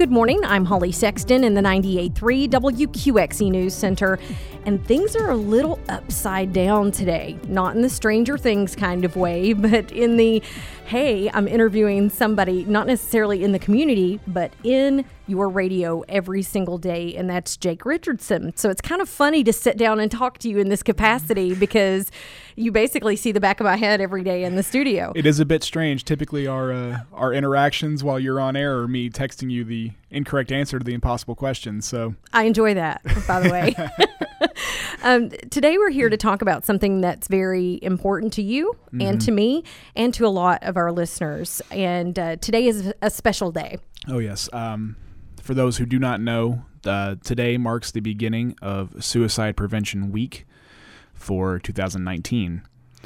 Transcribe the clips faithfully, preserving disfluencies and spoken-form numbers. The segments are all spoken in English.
Good morning. I'm Holly Sexton in the ninety-eight point three W Q X E News Center, and things are a little upside down today. Not in the Stranger Things kind of way, but in the, hey, I'm interviewing somebody, not necessarily in the community, but in your radio every single day, and that's Jake Richardson. So it's kind of funny to sit down and talk to you in this capacity because you basically see the back of my head every day in the studio. It is a bit strange. Typically our uh, our interactions while you're on air are me texting you the incorrect answer to the impossible question. So I enjoy that, by the way. um, today we're here to talk about something that's very important to you mm-hmm. and to me and to a lot of our listeners. And uh, today is a special day. Oh, yes. Um, for those who do not know, uh, today marks the beginning of Suicide Prevention Week for two thousand nineteen.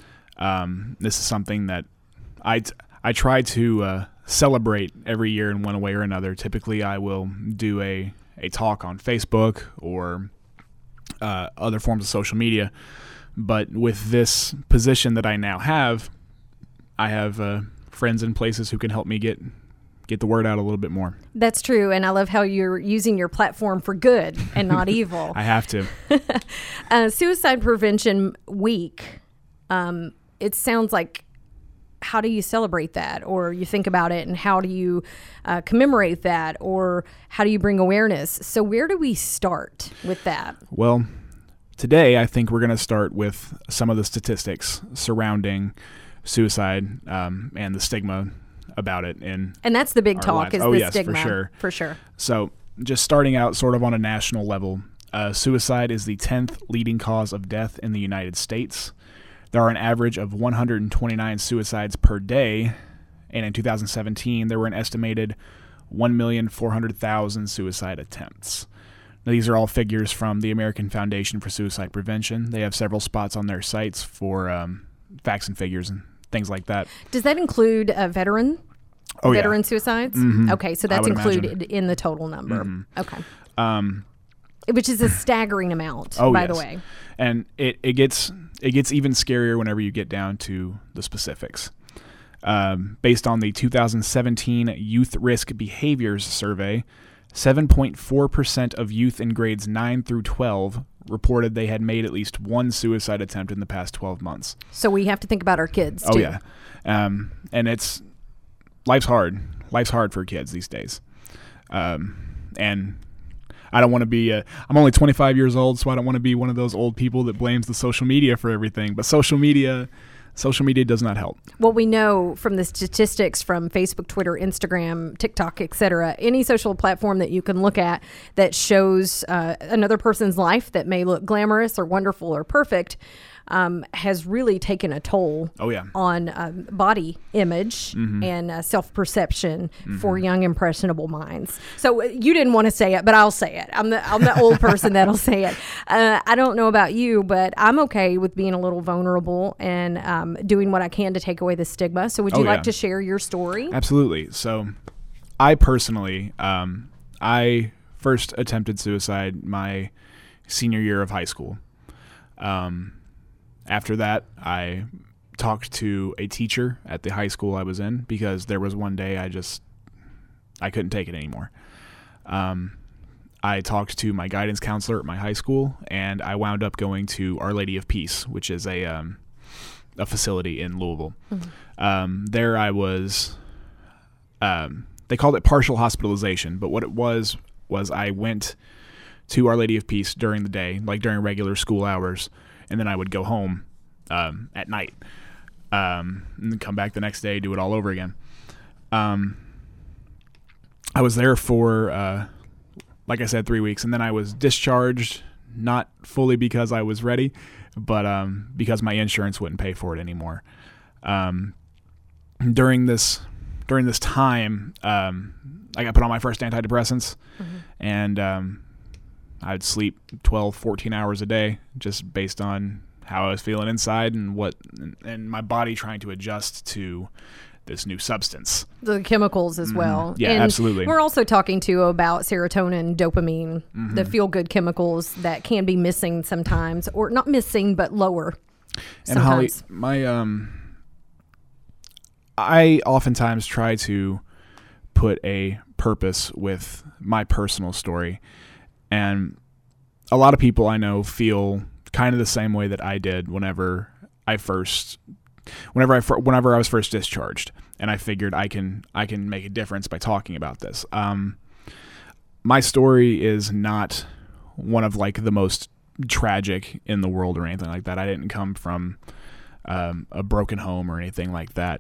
Um, this is something that I, t- I try to uh, celebrate every year in one way or another. Typically, I will do a, a talk on Facebook or uh, other forms of social media. But with this position that I now have, I have uh, friends in places who can help me get get the word out a little bit more. That's true, and I love how you're using your platform for good and not evil. I have to. uh, Suicide Prevention Week, um, it sounds like, how do you celebrate that? Or you think about it, and how do you uh, commemorate that? Or how do you bring awareness? So where do we start with that? Well, today I think we're going to start with some of the statistics surrounding suicide um, and the stigma about it. In and that's the big talk lives. is oh, the yes, stigma. For sure. For sure. So just starting out sort of on a national level, uh, suicide is the tenth leading cause of death in the United States. There are an average of one hundred twenty-nine suicides per day, and in two thousand seventeen, there were an estimated one million four hundred thousand suicide attempts. Now, these are all figures from the American Foundation for Suicide Prevention. They have several spots on their sites for um, facts and figures and things like that. Does that include a veteran? Oh, veteran yeah. suicides? Mm-hmm. Okay, so that's included imagine. in the total number. Mm-hmm. Okay. Um, Which is a staggering amount, oh, by yes. the way. And it, it gets it gets even scarier whenever you get down to the specifics. Um, based on the two thousand seventeen Youth Risk Behaviors Survey, seven point four percent of youth in grades nine through twelve reported they had made at least one suicide attempt in the past twelve months. So we have to think about our kids, too. Oh, yeah. Um, and it's, life's hard. Life's hard for kids these days. Um, and I don't want to be, a, I'm only twenty-five years old, so I don't want to be one of those old people that blames the social media for everything. But social media... Social media does not help. Well, we know from the statistics from Facebook, Twitter, Instagram, TikTok, et cetera, any social platform that you can look at that shows uh, another person's life that may look glamorous or wonderful or perfect um, has really taken a toll oh, yeah. on um, body image mm-hmm. and uh, self-perception mm-hmm. for young, impressionable minds. So uh, you didn't want to say it, but I'll say it. I'm the, I'm the old person that'll say it. Uh, I don't know about you, but I'm okay with being a little vulnerable and um, doing what I can to take away the stigma. So would you oh, like yeah. to share your story? Absolutely. So I personally, um, I first attempted suicide my senior year of high school. Um, after that, I talked to a teacher at the high school I was in because there was one day I just, I couldn't take it anymore. Um, I talked to my guidance counselor at my high school, and I wound up going to Our Lady of Peace, which is a, um, a facility in Louisville. Mm-hmm. Um, there I was, um, they called it partial hospitalization, but what it was, was I went to Our Lady of Peace during the day, like during regular school hours, and then I would go home um, at night um, and then come back the next day, do it all over again. Um, I was there for, uh, like I said, three weeks, and then I was discharged, not fully because I was ready, but um, because my insurance wouldn't pay for it anymore. Um, during this during this time, um, I got put on my first antidepressants, mm-hmm. and um, I'd sleep twelve, fourteen hours a day just based on how I was feeling inside and what and my body trying to adjust to this new substance. The chemicals as well. Mm-hmm. Yeah, and absolutely. We're also talking too about serotonin, dopamine, mm-hmm. the feel-good chemicals that can be missing sometimes, or not missing, but lower and Holly, my um, I oftentimes try to put a purpose with my personal story. And a lot of people I know feel kind of the same way that I did whenever I first, whenever I, whenever I was first discharged, and I figured I can, I can make a difference by talking about this. Um, my story is not one of like the most tragic in the world or anything like that. I didn't come from um, a broken home or anything like that.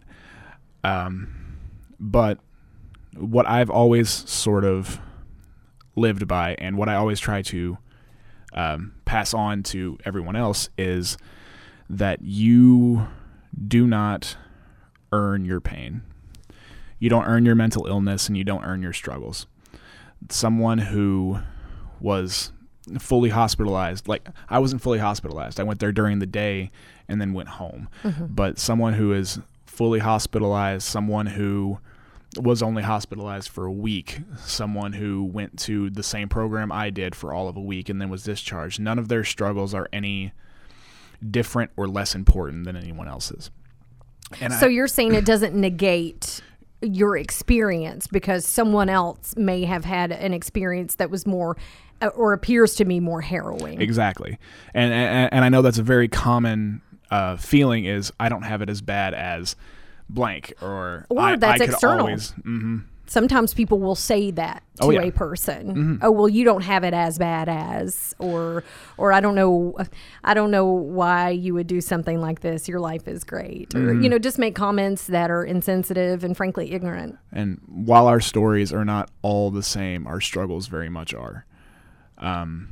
Um, but what I've always sort of lived by, and what I always try to um, pass on to everyone else, is that you do not earn your pain. You don't earn your mental illness, and you don't earn your struggles. Someone who was fully hospitalized, like I wasn't fully hospitalized. I went there during the day and then went home. Mm-hmm. But someone who is fully hospitalized, someone who was only hospitalized for a week, someone who went to the same program I did for all of a week and then was discharged, none of their struggles are any different or less important than anyone else's. And so I, you're saying it doesn't negate your experience because someone else may have had an experience that was more uh, or appears to be more harrowing. Exactly. And and, and I know that's a very common uh, feeling, is I don't have it as bad as blank, or, or I, that's I could external. Always, mm-hmm. Sometimes people will say that to oh, yeah. a person. Mm-hmm. Oh, well, you don't have it as bad as, or, or I don't know, I don't know why you would do something like this. Your life is great, or mm-hmm. you know, just make comments that are insensitive and frankly ignorant. And while our stories are not all the same, our struggles very much are. Um,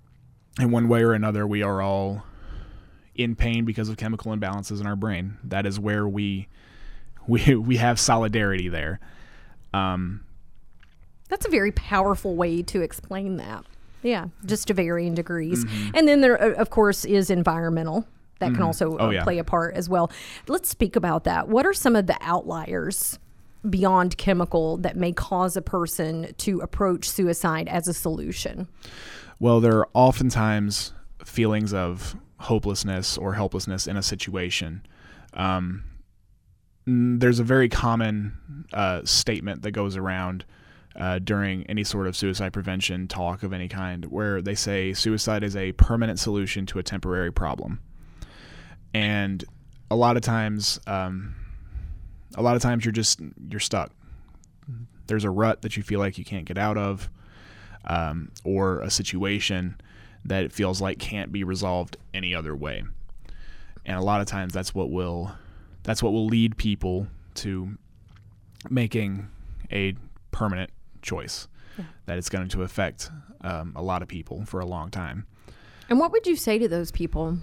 in one way or another, we are all in pain because of chemical imbalances in our brain. That is where we we we have solidarity there. Um, That's a very powerful way to explain that. Yeah, just to varying degrees. Mm-hmm. And then there, of course, is environmental. That mm-hmm. can also oh, uh, yeah. play a part as well. Let's speak about that. What are some of the outliers beyond chemical that may cause a person to approach suicide as a solution? Well, there are oftentimes feelings of hopelessness or helplessness in a situation. Um, there's a very common uh, statement that goes around uh, during any sort of suicide prevention talk of any kind, where they say suicide is a permanent solution to a temporary problem. And a lot of times, um, a lot of times you're just, you're stuck. There's a rut that you feel like you can't get out of, um, or a situation that it feels like can't be resolved any other way. And a lot of times that's what will that's what will lead people to making a permanent choice, yeah. that it's going to affect um, a lot of people for a long time. And what would you say to those people?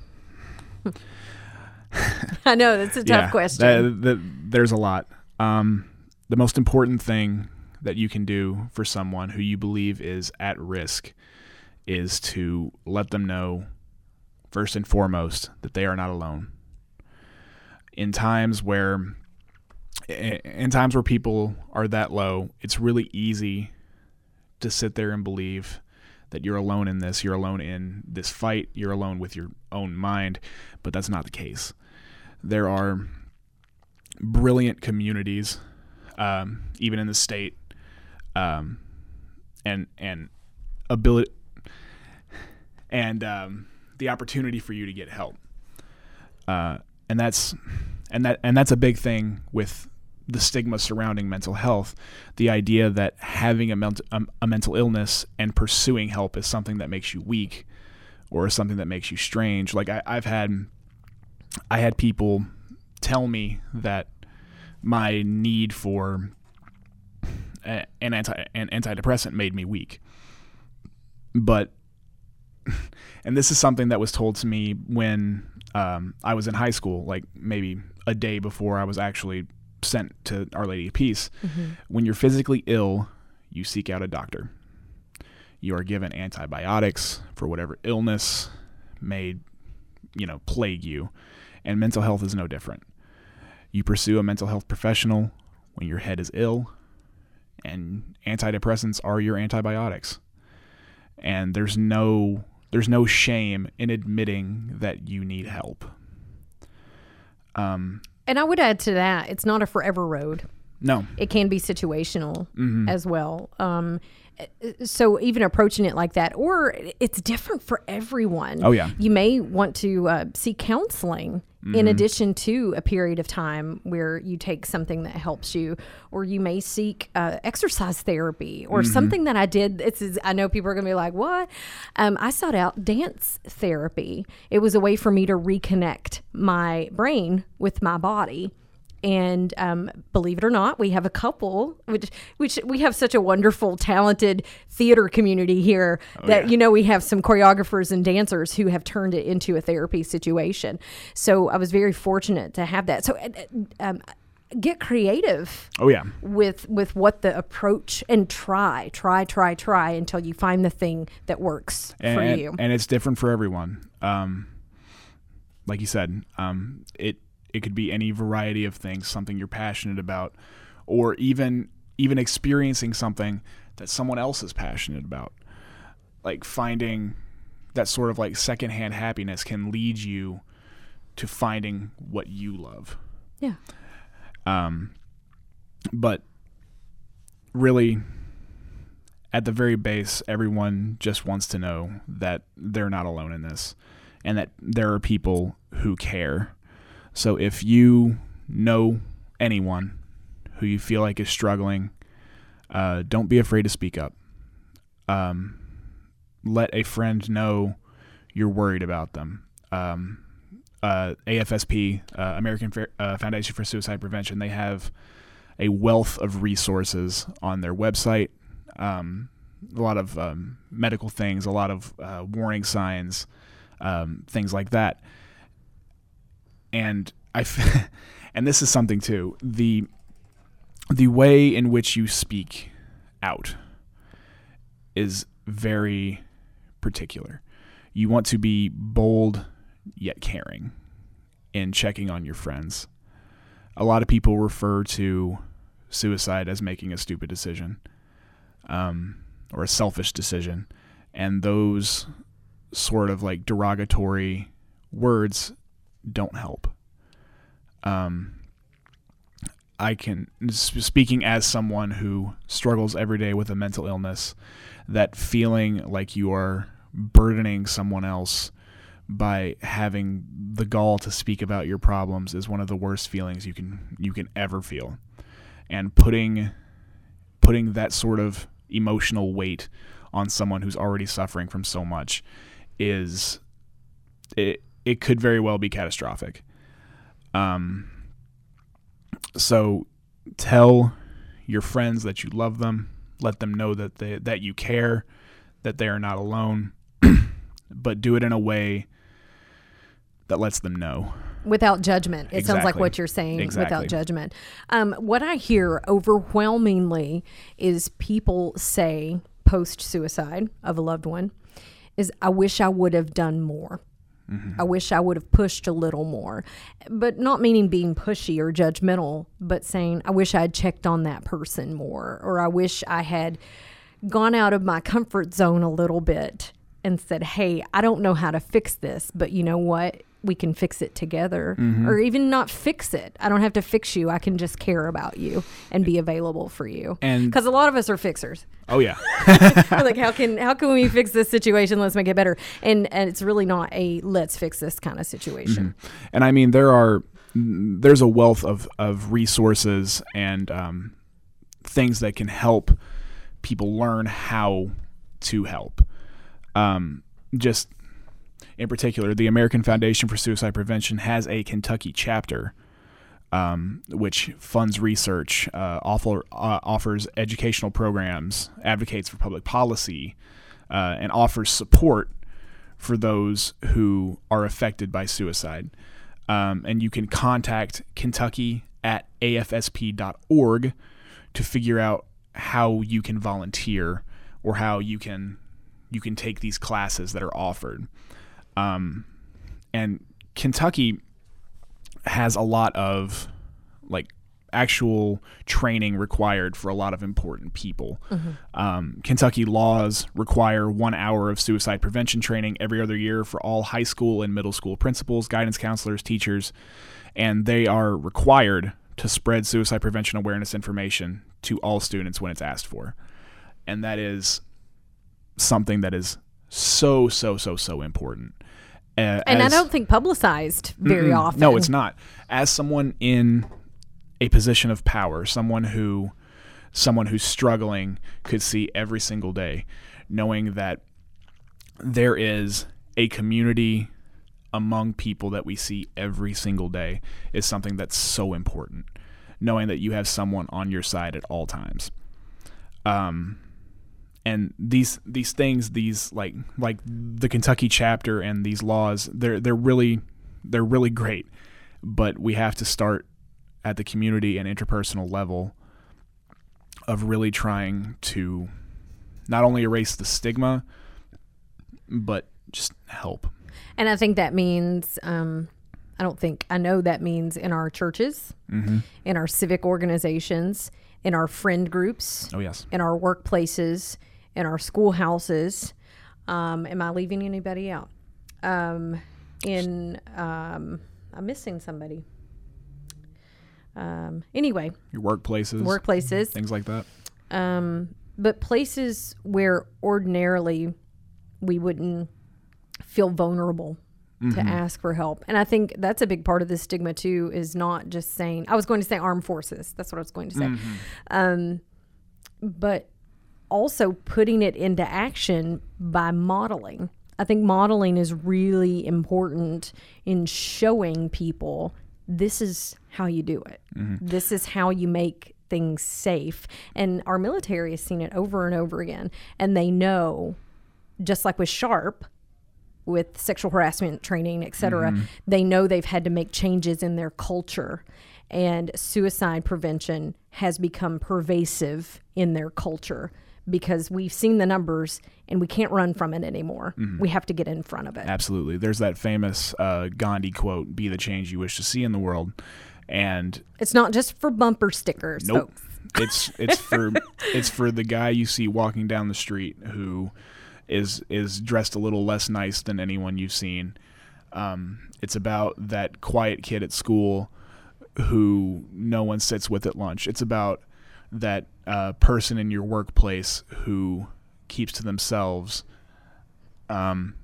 I know, that's a tough yeah, question. That, that, there's a lot. Um, the most important thing that you can do for someone who you believe is at risk is to let them know, first and foremost, that they are not alone. In times where, in times where people are that low, it's really easy to sit there and believe that you're alone in this, you're alone in this fight, you're alone with your own mind, but that's not the case. There are brilliant communities, um, even in the state, um, and and ability and um, the opportunity for you to get help. Uh, and that's and that and that's a big thing with the stigma surrounding mental health. The idea that having a, ment- a, a mental illness and pursuing help is something that makes you weak, or something that makes you strange. Like I, I've had, I had people tell me that my need for a, an anti an antidepressant made me weak. But, and this is something that was told to me when um, I was in high school, like maybe a day before I was actually sent to Our Lady of Peace. Mm-hmm. When you're physically ill, you seek out a doctor. You are given antibiotics for whatever illness may, you know, plague you. And mental health is no different. You pursue a mental health professional when your head is ill, and antidepressants are your antibiotics. And there's no there's no shame in admitting that you need help. Um, and I would add to that, it's not a forever road. No. It can be situational Mm-hmm. as well. Um, so even approaching it like that, or it's different for everyone. Oh, yeah. You may want to uh, seek counseling Mm-hmm. in addition to a period of time where you take something that helps you, or you may seek uh, exercise therapy or Mm-hmm. something that I did. It's, I know people are going to be like, what? Um, I sought out dance therapy. It was a way for me to reconnect my brain with my body. And um, believe it or not, we have a couple, which which we have such a wonderful, talented theater community here Oh, that, yeah. you know, we have some choreographers and dancers who have turned it into a therapy situation. So I was very fortunate to have that. So uh, um, get creative Oh, yeah. with with what the approach, and try, try, try, try until you find the thing that works And, for and- you. and it's different for everyone. Um, like you said, um, it it could be any variety of things, something you're passionate about, or even even experiencing something that someone else is passionate about. Like finding that sort of like secondhand happiness can lead you to finding what you love. Yeah. Um, but really, at the very base, everyone just wants to know that they're not alone in this, and that there are people who care. So if you know anyone who you feel like is struggling, uh, don't be afraid to speak up. Um, let a friend know you're worried about them. Um, uh, A F S P, uh, American Fa- uh, Foundation for Suicide Prevention, they have a wealth of resources on their website. Um, a lot of um, medical things, a lot of uh, warning signs, um, things like that. And I, f- and this is something too. The the way in which you speak out is very particular. You want to be bold yet caring in checking on your friends. A lot of people refer to suicide as making a stupid decision, um, or a selfish decision, and those sort of like derogatory words don't help. Um, I can, speaking as someone who struggles every day with a mental illness, that feeling like you are burdening someone else by having the gall to speak about your problems is one of the worst feelings you can you can ever feel. And putting putting that sort of emotional weight on someone who's already suffering from so much is it it could very well be catastrophic. Um so tell your friends that you love them, let them know that they that you care, that they are not alone, but do it in a way that lets them know. Without judgment. It sounds like Exactly. what you're saying, Exactly. without judgment. Um, what I hear overwhelmingly is people say post-suicide of a loved one is, I wish I would have done more. Mm-hmm. I wish I would have pushed a little more. But not meaning being pushy or judgmental, but saying, I wish I had checked on that person more, or I wish I had gone out of my comfort zone a little bit and said, hey, I don't know how to fix this, but you know what? We can fix it together. Mm-hmm. Or even not fix it. I don't have to fix you. I can just care about you and be available for you. And Because a lot of us are fixers. oh yeah. We're like, how can how can we fix this situation? Let's make it better. And and it's really not a let's fix this kind of situation. Mm-hmm. And I mean, there are there's a wealth of of resources and um, things that can help people learn how to help. Um, just in particular, the American Foundation for Suicide Prevention has a Kentucky chapter, um, which funds research, uh, offer, uh, offers educational programs, advocates for public policy, uh, and offers support for those who are affected by suicide. Um, and you can contact Kentucky at A F S P dot org to figure out how you can volunteer or how you can you can take these classes that are offered. Um, and Kentucky has a lot of like actual training required for a lot of important people. Mm-hmm. Um, Kentucky laws require one hour of suicide prevention training every other year for all high school and middle school principals, guidance counselors, teachers, and they are required to spread suicide prevention awareness information to all students when it's asked for. And that is something that is so, so, so, so important. Uh, and as, I don't think publicized very often. No, it's not. As someone in a position of power, someone who, someone who's struggling could see every single day, knowing that there is a community among people that we see every single day is something that's so important. Knowing that you have someone on your side at all times. Um, and these these things, these like like the Kentucky chapter and these laws, they're they're really they're really great. But we have to start at the community and interpersonal level of really trying to not only erase the stigma, but just help. And I think that means, um, I don't think, I know that means in our churches, mm-hmm. in our civic organizations, in our friend groups, oh yes, in our workplaces, in our schoolhouses. Um, am I leaving anybody out? Um, in, um, I'm missing somebody. Um, anyway. Your workplaces. Workplaces. Things like that. Um, but places where ordinarily we wouldn't feel vulnerable mm-hmm. to ask for help. And I think that's a big part of the stigma too, is not just saying, I was going to say armed forces. That's what I was going to say. Mm-hmm. Um, but also putting it into action by modeling. I think modeling is really important in showing people this is how you do it. Mm-hmm. This is how you make things safe. And our military has seen it over and over again. And they know, just like with SHARP, with sexual harassment training, et cetera, mm-hmm. they know they've had to make changes in their culture. And suicide prevention has become pervasive in their culture because we've seen the numbers and we can't run from it anymore. Mm-hmm. We have to get in front of it. Absolutely. There's that famous uh, Gandhi quote, "Be the change you wish to see in the world." And it's not just for bumper stickers, nope. folks. It's it's for it's for the guy you see walking down the street who is is dressed a little less nice than anyone you've seen. Um, it's about that quiet kid at school who no one sits with at lunch. It's about that uh, person in your workplace who keeps to themselves. Um,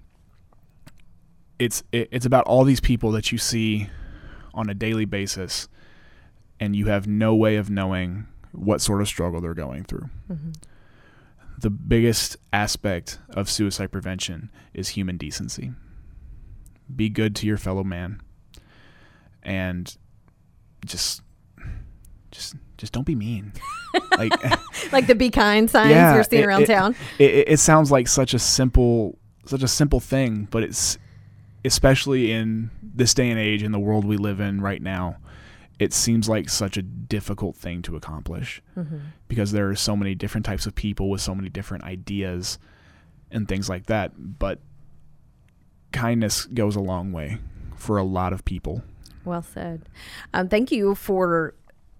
it's it, it's about all these people that you see on a daily basis, and you have no way of knowing what sort of struggle they're going through. Mm-hmm. The biggest aspect of suicide prevention is human decency. Be good to your fellow man, and just, just, just don't be mean. Like, like the "be kind" signs yeah, you're seeing it, around it, town. It, it, it sounds like such a simple, such a simple thing, but it's, especially in this day and age, in the world we live in right now, it seems like such a difficult thing to accomplish mm-hmm. because there are so many different types of people with so many different ideas and things like that. But kindness goes a long way for a lot of people. Well said. Um, thank you for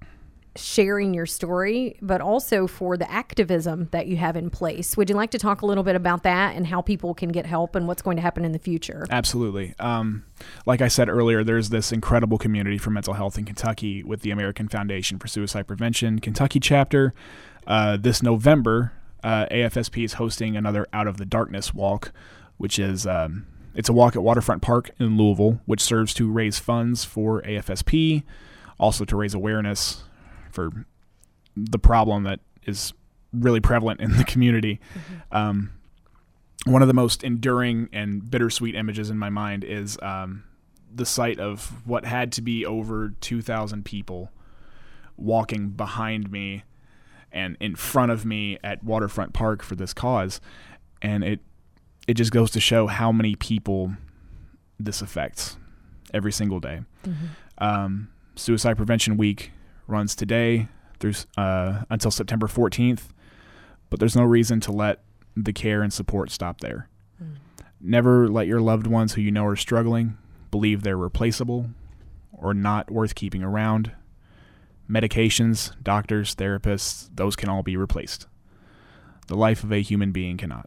sharing your story, but also for the activism that you have in place. Would you like to talk a little bit about that and how people can get help and what's going to happen in the future? Absolutely. Um, like I said earlier, there's this incredible community for mental health in Kentucky with the American Foundation for Suicide Prevention Kentucky chapter. Uh, this November, uh, A F S P is hosting another Out of the Darkness walk, which is um, it's a walk at Waterfront Park in Louisville, which serves to raise funds for A F S P, also to raise awareness for the problem that is really prevalent in the community. Mm-hmm. Um, one of the most enduring and bittersweet images in my mind is um, the sight of what had to be over two thousand people walking behind me and in front of me at Waterfront Park for this cause. And it it just goes to show how many people this affects every single day. Mm-hmm. Um, Suicide Prevention Week runs today through uh, until September fourteenth, but there's no reason to let the care and support stop there. Mm. Never let your loved ones who you know are struggling believe they're replaceable or not worth keeping around. Medications, doctors, therapists, those can all be replaced. The life of a human being cannot.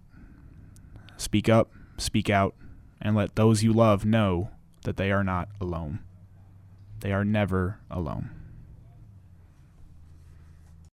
Speak up, speak out, and let those you love know that they are not alone. They are never alone.